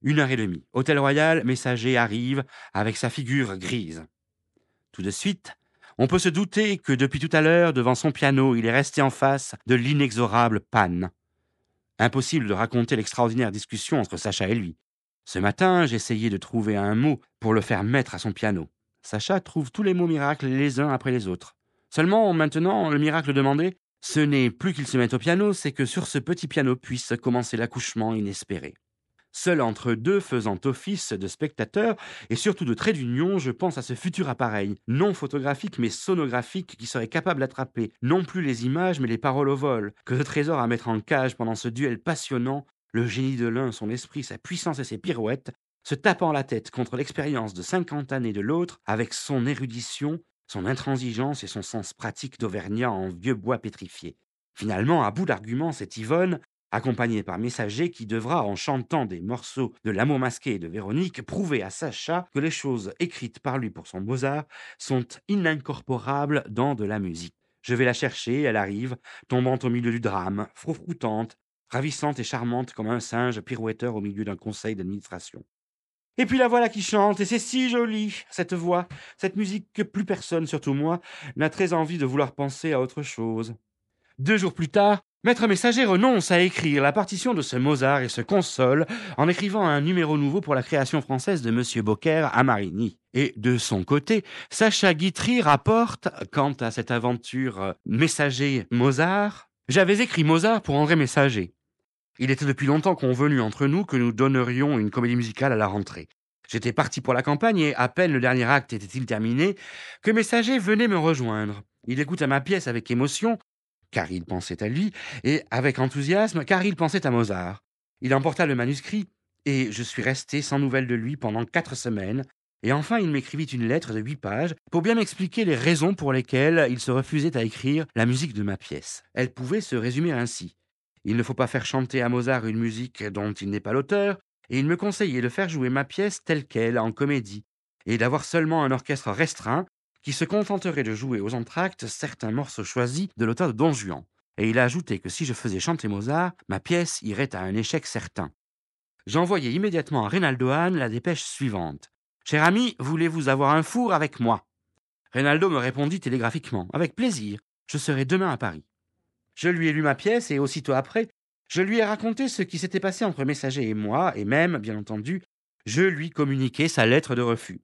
Une heure et demie. Hôtel Royal, Messager arrive avec sa figure grise. Tout de suite, on peut se douter que depuis tout à l'heure, devant son piano, il est resté en face de l'inexorable panne. Impossible de raconter l'extraordinaire discussion entre Sacha et lui. Ce matin, j'essayais de trouver un mot pour le faire mettre à son piano. Sacha trouve tous les mots miracles les uns après les autres. Seulement, maintenant, le miracle demandé, ce n'est plus qu'il se mette au piano, c'est que sur ce petit piano puisse commencer l'accouchement inespéré. Seul entre deux faisant office de spectateur et surtout de trait d'union, je pense à ce futur appareil, non photographique mais sonographique, qui serait capable d'attraper non plus les images mais les paroles au vol, que ce trésor à mettre en cage pendant ce duel passionnant, le génie de l'un, son esprit, sa puissance et ses pirouettes, se tapant la tête contre l'expérience de cinquante années de l'autre, avec son érudition, son intransigeance et son sens pratique d'Auvergnat en vieux bois pétrifié. Finalement, à bout d'arguments, c'est Yvonne, accompagné par Messager, qui devra, en chantant des morceaux de L'amour masqué et de Véronique, prouver à Sacha que les choses écrites par lui pour son Mozart sont inincorporables dans de la musique. Je vais la chercher, elle arrive, tombant au milieu du drame, froufroutante, ravissante et charmante comme un singe pirouetteur au milieu d'un conseil d'administration. Et puis la voilà qui chante, et c'est si joli, cette voix, cette musique, que plus personne, surtout moi, n'a très envie de vouloir penser à autre chose. Deux jours plus tard, Maître Messager renonce à écrire la partition de ce Mozart et se console en écrivant un numéro nouveau pour la création française de Monsieur Beaucaire à Marigny. Et de son côté, Sacha Guitry rapporte, quant à cette aventure Messager-Mozart, « J'avais écrit Mozart pour André Messager. Il était depuis longtemps convenu entre nous que nous donnerions une comédie musicale à la rentrée. J'étais parti pour la campagne et à peine le dernier acte était-il terminé que Messager venait me rejoindre. Il écouta ma pièce avec émotion, car il pensait à lui, et avec enthousiasme, car il pensait à Mozart. Il emporta le manuscrit, et je suis resté sans nouvelles de lui pendant quatre semaines, et enfin il m'écrivit une lettre de huit pages pour bien m'expliquer les raisons pour lesquelles il se refusait à écrire la musique de ma pièce. Elle pouvait se résumer ainsi. Il ne faut pas faire chanter à Mozart une musique dont il n'est pas l'auteur, et il me conseillait de faire jouer ma pièce telle qu'elle, en comédie, et d'avoir seulement un orchestre restreint, qui se contenterait de jouer aux entr'actes certains morceaux choisis de l'auteur de Don Juan. Et il a ajouté que si je faisais chanter Mozart, ma pièce irait à un échec certain. J'envoyai immédiatement à Reynaldo Hahn la dépêche suivante. « Cher ami, voulez-vous avoir un four avec moi ?» Reynaldo me répondit télégraphiquement. « Avec plaisir, je serai demain à Paris. » Je lui ai lu ma pièce et aussitôt après, je lui ai raconté ce qui s'était passé entre Messager et moi, et même, bien entendu, je lui communiquai sa lettre de refus.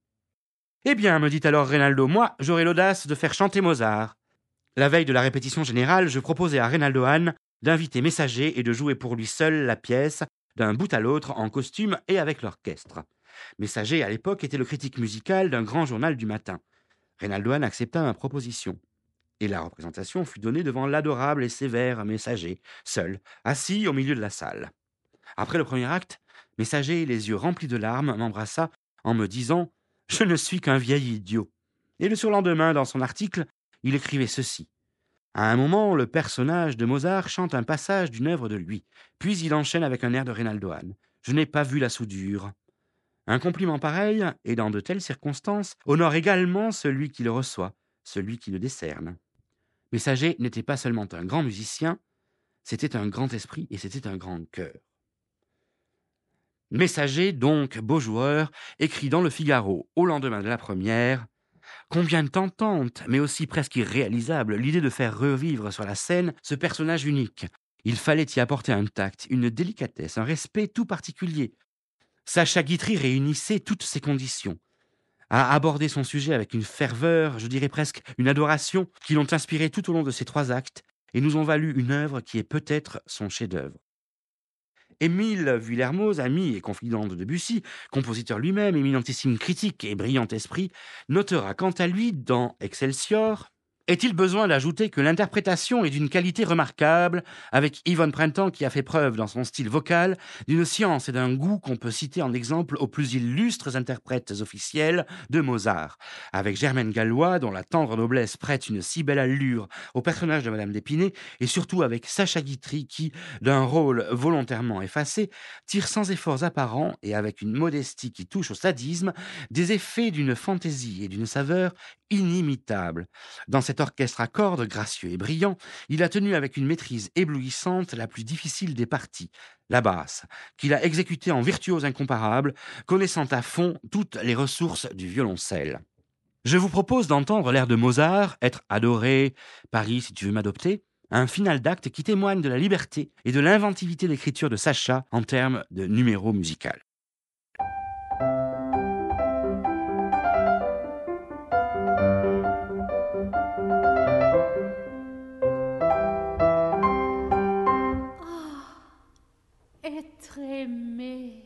« Eh bien, me dit alors Reynaldo, moi, j'aurai l'audace de faire chanter Mozart. » La veille de la répétition générale, je proposai à Reynaldo Hahn d'inviter Messager et de jouer pour lui seul la pièce, d'un bout à l'autre, en costume et avec l'orchestre. Messager, à l'époque, était le critique musical d'un grand journal du matin. Reynaldo Hahn accepta ma proposition. Et la représentation fut donnée devant l'adorable et sévère Messager, seul, assis au milieu de la salle. Après le premier acte, Messager, les yeux remplis de larmes, m'embrassa en me disant « Je ne suis qu'un vieil idiot ». Et le surlendemain, dans son article, il écrivait ceci. À un moment, le personnage de Mozart chante un passage d'une œuvre de lui, puis il enchaîne avec un air de Reynaldo Hahn. Je n'ai pas vu la soudure. Un compliment pareil, et dans de telles circonstances, honore également celui qui le reçoit, celui qui le décerne. Messager n'était pas seulement un grand musicien, c'était un grand esprit et c'était un grand cœur. Messager, donc beau joueur, écrit dans le Figaro, au lendemain de la première, « Combien tentante, mais aussi presque irréalisable, l'idée de faire revivre sur la scène ce personnage unique. Il fallait y apporter un tact, une délicatesse, un respect tout particulier. Sacha Guitry réunissait toutes ces conditions. A abordé son sujet avec une ferveur, je dirais presque une adoration, qui l'ont inspiré tout au long de ces trois actes et nous ont valu une œuvre qui est peut-être son chef-d'œuvre. » Émile Vuillermoz, ami et confident de Debussy, compositeur lui-même, éminentissime critique et brillant esprit, notera quant à lui dans Excelsior « Est-il besoin d'ajouter que l'interprétation est d'une qualité remarquable, avec Yvonne Printemps qui a fait preuve dans son style vocal d'une science et d'un goût qu'on peut citer en exemple aux plus illustres interprètes officiels de Mozart, avec Germaine Gallois dont la tendre noblesse prête une si belle allure au personnage de Madame d'Épinay, et surtout avec Sacha Guitry qui, d'un rôle volontairement effacé, tire sans efforts apparents et avec une modestie qui touche au sadisme, des effets d'une fantaisie et d'une saveur inimitables. Dans cette cet orchestre à cordes, gracieux et brillant, il a tenu avec une maîtrise éblouissante la plus difficile des parties, la basse, qu'il a exécutée en virtuose incomparable, connaissant à fond toutes les ressources du violoncelle. Je vous propose d'entendre l'air de Mozart, Être adoré, Paris si tu veux m'adopter, un final d'acte qui témoigne de la liberté et de l'inventivité d'écriture de Sacha en termes de numéro musical. Être aimé.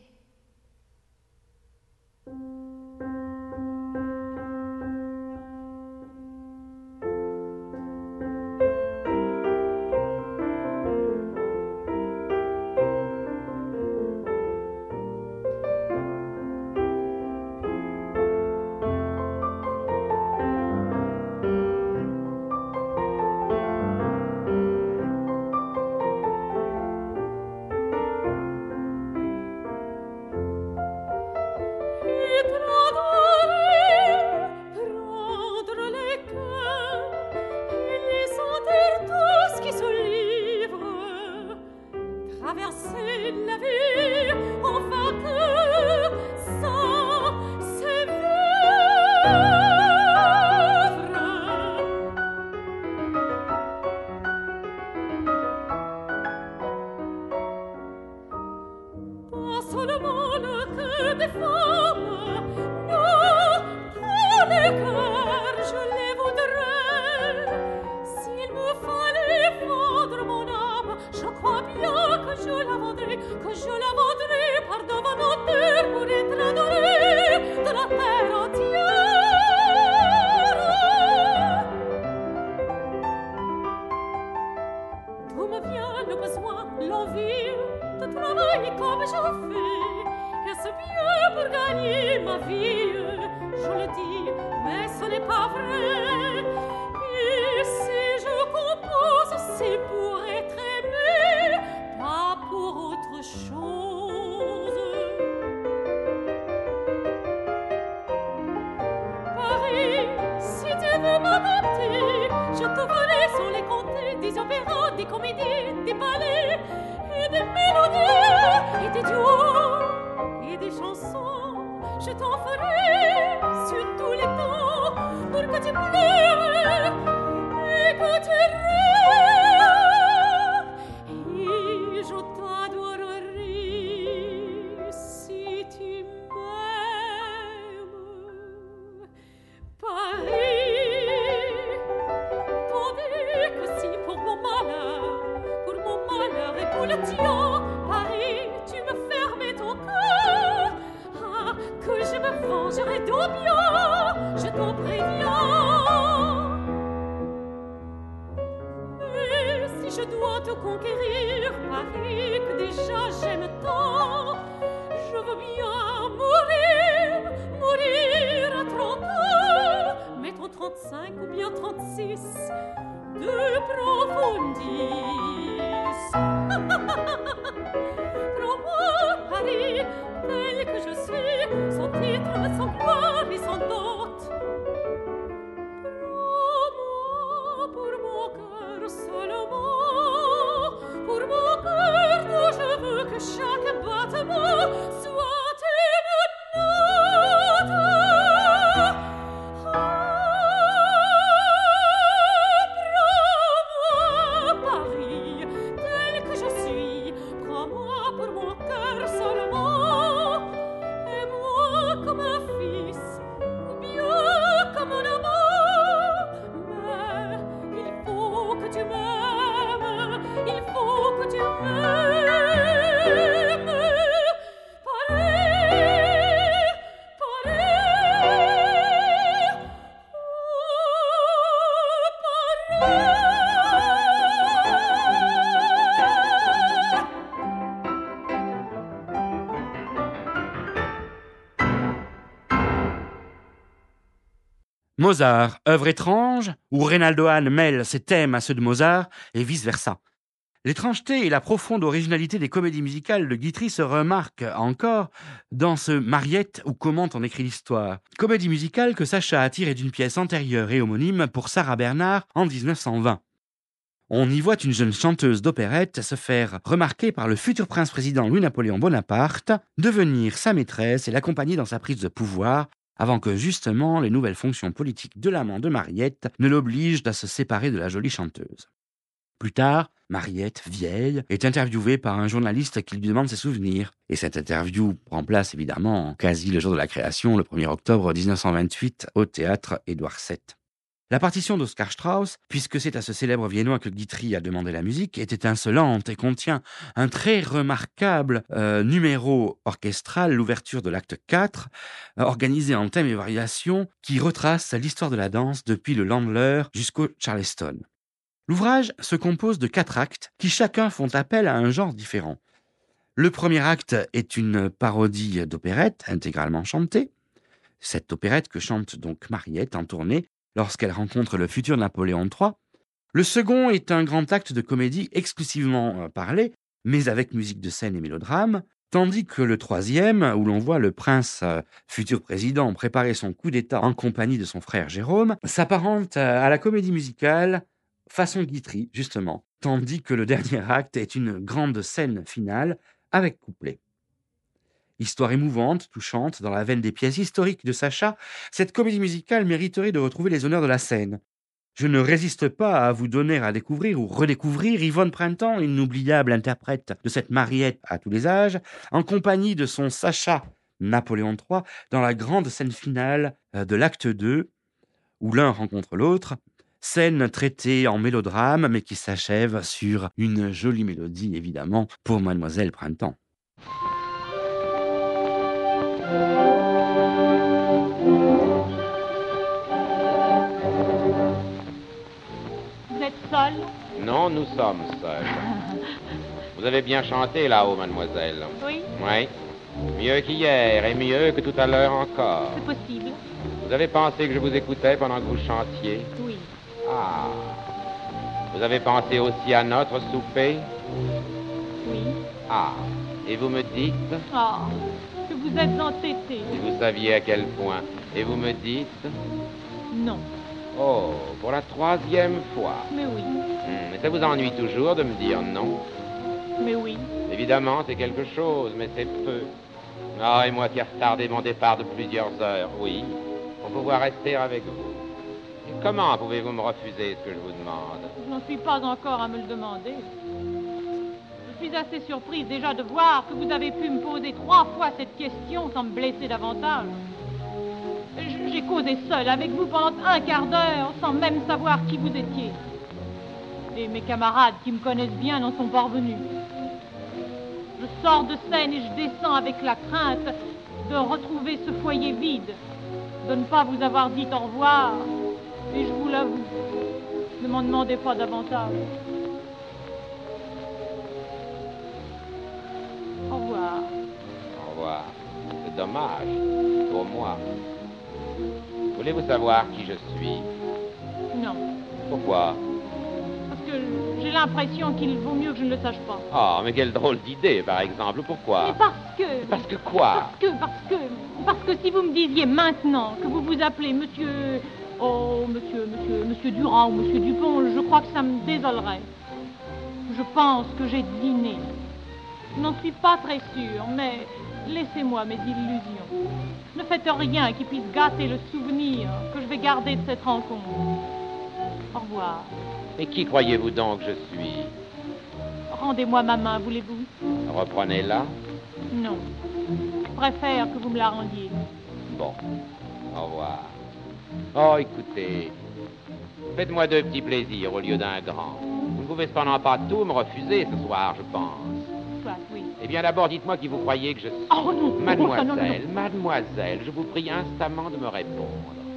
Mozart, œuvre étrange, où Reynaldo Hahn mêle ses thèmes à ceux de Mozart et vice-versa. L'étrangeté et la profonde originalité des comédies musicales de Guitry se remarquent encore dans ce Mariette ou comment on écrit l'histoire. Comédie musicale que Sacha a tirée d'une pièce antérieure et homonyme pour Sarah Bernard en dix-neuf cent vingt. On y voit une jeune chanteuse d'opérette se faire remarquer par le futur prince-président Louis-Napoléon Bonaparte, devenir sa maîtresse et l'accompagner dans sa prise de pouvoir, avant que justement les nouvelles fonctions politiques de l'amant de Mariette ne l'obligent à se séparer de la jolie chanteuse. Plus tard, Mariette, vieille, est interviewée par un journaliste qui lui demande ses souvenirs. Et cette interview prend place évidemment quasi le jour de la création, le premier octobre dix-neuf cent vingt-huit, au théâtre Édouard sept. La partition d'Oskar Strauss, puisque c'est à ce célèbre Viennois que Guitry a demandé la musique, est étincelante et contient un très remarquable euh, numéro orchestral, l'ouverture de l'acte quatre, euh, organisé en thème et variations, qui retrace l'histoire de la danse depuis le Landler jusqu'au Charleston. L'ouvrage se compose de quatre actes qui chacun font appel à un genre différent. Le premier acte est une parodie d'opérette intégralement chantée. Cette opérette que chante donc Mariette en tournée lorsqu'elle rencontre le futur Napoléon trois. Le second est un grand acte de comédie exclusivement parlé, mais avec musique de scène et mélodrame, tandis que le troisième, où l'on voit le prince euh, futur président préparer son coup d'État en compagnie de son frère Jérôme, s'apparente à la comédie musicale façon Guitry, justement, tandis que le dernier acte est une grande scène finale avec couplet. Histoire émouvante, touchante, dans la veine des pièces historiques de Sacha, cette comédie musicale mériterait de retrouver les honneurs de la scène. Je ne résiste pas à vous donner à découvrir ou redécouvrir Yvonne Printemps, inoubliable interprète de cette Mariette à tous les âges, en compagnie de son Sacha Napoléon trois, dans la grande scène finale de l'acte deux, où l'un rencontre l'autre, scène traitée en mélodrame, mais qui s'achève sur une jolie mélodie, évidemment, pour Mademoiselle Printemps. Vous êtes seul? Non, nous sommes seuls. Vous avez bien chanté là-haut, mademoiselle. Oui. Oui. Mieux qu'hier et mieux que tout à l'heure encore. C'est possible. Vous avez pensé que je vous écoutais pendant que vous chantiez? Oui. Ah. Vous avez pensé aussi à notre souper? Oui. Ah. Et vous me dites? Ah, que vous êtes entêté. Si vous saviez à quel point. Et vous me dites? Non. Oh, pour la troisième fois. Mais oui. Hum, mais ça vous ennuie toujours de me dire non? Mais oui. Évidemment, c'est quelque chose, mais c'est peu. Ah, et moi qui ai retardé mon départ de plusieurs heures, oui, pour pouvoir rester avec vous. Et comment pouvez-vous me refuser ce que je vous demande? Je n'en suis pas encore à me le demander. Je suis assez surprise déjà de voir que vous avez pu me poser trois fois cette question sans me blesser davantage. J'ai causé seule avec vous pendant un quart d'heure sans même savoir qui vous étiez. Et mes camarades qui me connaissent bien n'en sont pas revenus. Je sors de scène et je descends avec la crainte de retrouver ce foyer vide, de ne pas vous avoir dit au revoir. Et je vous l'avoue, ne m'en demandez pas davantage. Au revoir. Au revoir. C'est dommage, pour moi. Voulez-vous savoir qui je suis? Non. Pourquoi? Parce que j'ai l'impression qu'il vaut mieux que je ne le sache pas. Oh, mais quelle drôle d'idée, par exemple. Pourquoi? Et parce que... Parce que quoi? Parce que, parce que... Parce que si vous me disiez maintenant que vous vous appelez monsieur... Oh, monsieur, monsieur, monsieur Durand ou monsieur Dupont, je crois que ça me désolerait. Je pense que j'ai deviné. Je n'en suis pas très sûre, mais laissez-moi mes illusions. Ne faites rien qui puisse gâter le souvenir que je vais garder de cette rencontre. Au revoir. Et qui croyez-vous donc que je suis? Rendez-moi ma main, voulez-vous? Reprenez-la. Non. Je préfère que vous me la rendiez. Bon. Au revoir. Oh, écoutez. Faites-moi deux petits plaisirs au lieu d'un grand. Vous ne pouvez cependant pas tout me refuser ce soir, je pense. Soit, oui. Eh bien, d'abord, dites-moi qui vous croyez que je suis. Oh non! Mademoiselle, non, non, non. mademoiselle, je vous prie instamment de me répondre.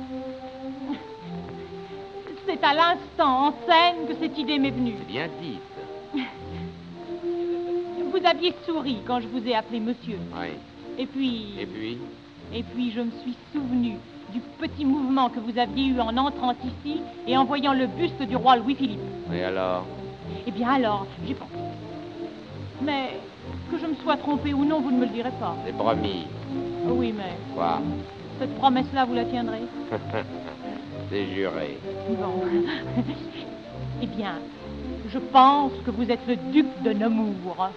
C'est à l'instant, en scène, que cette idée m'est venue. C'est bien dit. Vous aviez souri quand je vous ai appelé monsieur. Oui. Et puis... Et puis? Et puis, je me suis souvenu du petit mouvement que vous aviez eu en entrant ici et en voyant le buste du roi Louis-Philippe. Et alors? Eh bien alors, j'y pense. Mais que je me sois trompée ou non, vous ne me le direz pas. C'est promis. Oui, mais Quoi? cette promesse-là, vous la tiendrez? C'est juré. Bon. Eh bien, je pense que vous êtes le duc de Nemours.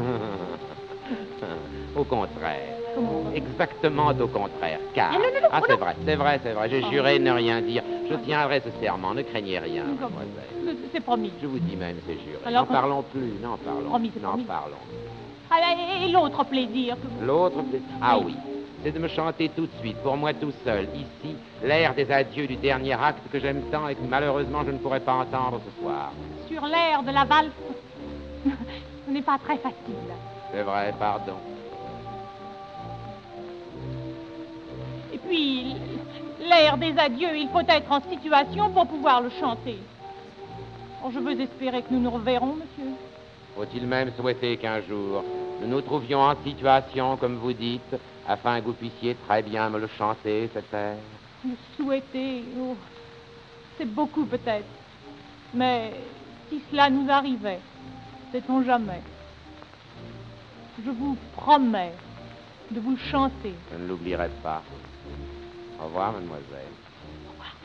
Au contraire. Comment? Exactement au contraire. Car... Non, non, non, ah, non. c'est vrai, c'est vrai, c'est vrai. J'ai Oh. juré de ne rien dire. Je tiendrai ce serment. Ne craignez rien, mademoiselle. C'est promis. Je vous dis même, c'est juré. Alors, N'en parlons plus, n'en parlons. Promis, c'est N'en promis. parlons. Ah, et l'autre plaisir que vous... L'autre, ah oui, c'est de me chanter tout de suite, pour moi tout seul, ici, l'air des adieux du dernier acte que j'aime tant et que malheureusement je ne pourrai pas entendre ce soir. Sur l'air de la valse, ce n'est pas très facile. C'est vrai, pardon. Et puis, l'air des adieux, il faut être en situation pour pouvoir le chanter. Oh, je veux espérer que nous nous reverrons, monsieur. Faut-il même souhaiter qu'un jour, nous nous trouvions en situation, comme vous dites, afin que vous puissiez très bien me le chanter, cet air? Le souhaiter, oh, c'est beaucoup peut-être. Mais si cela nous arrivait, sait-on jamais. Je vous promets de vous le chanter. Je ne l'oublierai pas. Au revoir, mademoiselle. Au revoir.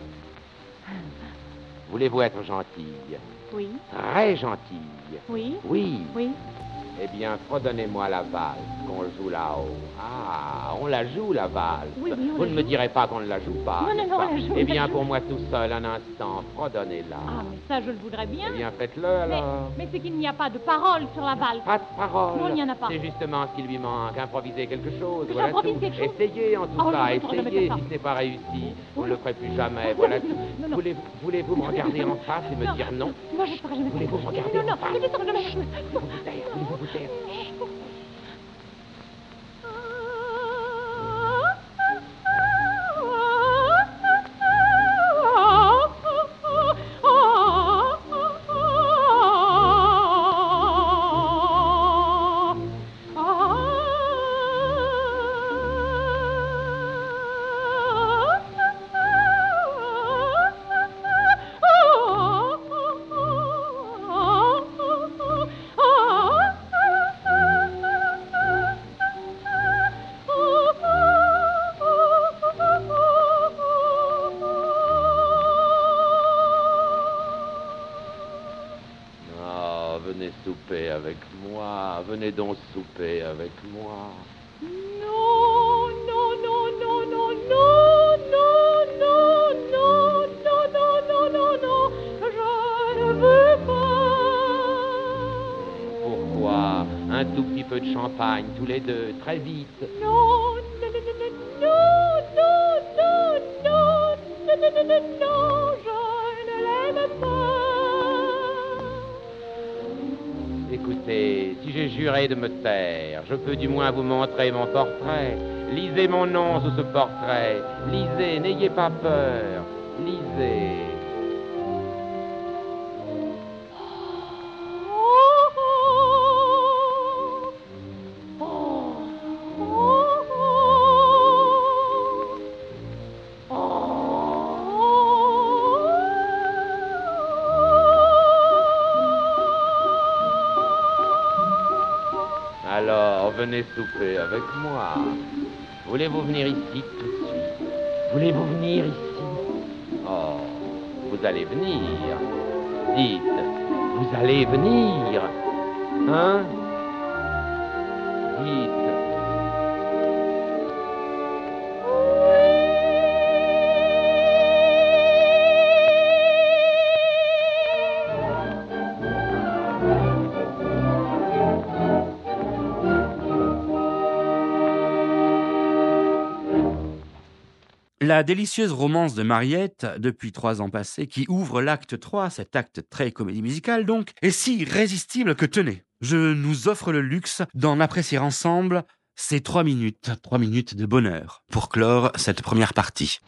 Voulez-vous être gentille? Oui, Très gentille? oui, Oui. oui. Eh bien, fredonnez-moi la valse qu'on joue là-haut. Ah, on la joue, la valse. Oui, oui, on Vous la ne me joue. direz pas qu'on ne la joue pas, Non, non, n'est-ce non, pas? on la joue, Eh on bien, la joue. pour moi tout seul, un instant, fredonnez-la. Ah, mais ça, je le voudrais bien. Eh bien, faites-le mais alors. mais c'est qu'il n'y a pas de parole sur la valse. Pas de parole. Non, il n'y en a pas. C'est justement ce qui lui manque. Improviser quelque chose. Que Voilà j'improvise tout. quelque chose? Essayez en tout Oh, cas. je ne pourrais jamais Essayez. faire Si ça. ce n'est pas réussi, vous ne Oui. le ferez plus jamais. Non, Voilà non, tout. non, non. Voulez-vous, voulez-vous me regarder en face et me dire non? Moi, je ne ferai jamais ça. Voulez-vous me regarder Non, non, en face? non, non, non, non, non. Voulez-vous vous taire? Voulez-vous vous taire? Ah, venez souper avec moi. Venez donc souper avec moi. Non, non, non, non, non, non, non, non, non, non, non, non, non, non, je ne veux pas. Pourquoi? Un tout petit peu de champagne, tous les deux, très vite. Non, non, non, non, non, non, non, non, non, non, non, non, non, je ne l'aime pas. Écoutez, si j'ai juré de me taire, je peux du moins vous montrer mon portrait. Lisez mon nom sous ce portrait. Lisez, n'ayez pas peur. Lisez. Alors, venez souper avec moi. Voulez-vous venir ici tout de suite? Voulez-vous venir ici? Oh, vous allez venir. Dites, vous allez venir. Hein? Dites. La délicieuse romance de Mariette, depuis trois ans passés, qui ouvre l'acte trois, cet acte très comédie musicale donc, est si irrésistible que tenez, je nous offre le luxe d'en apprécier ensemble ces trois minutes, trois minutes de bonheur, pour clore cette première partie.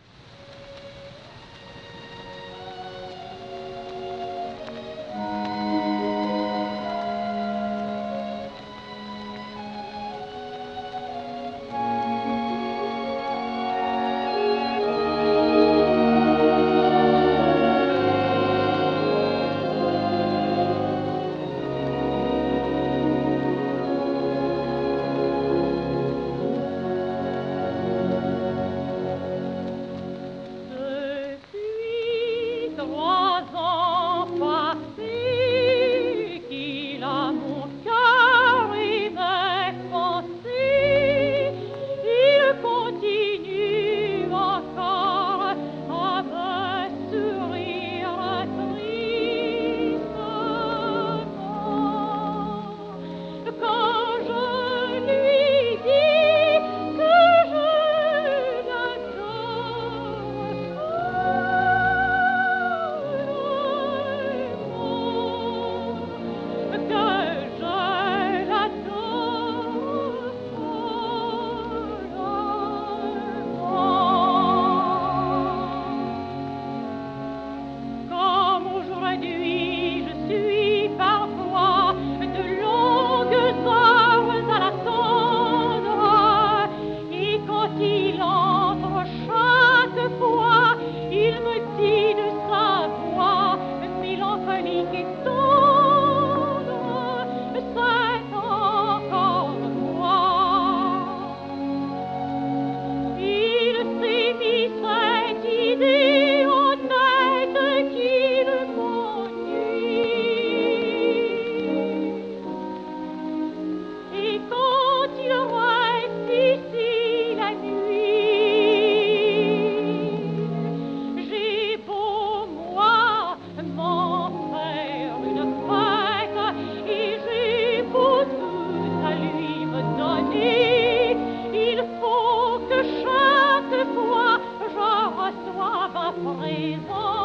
moi.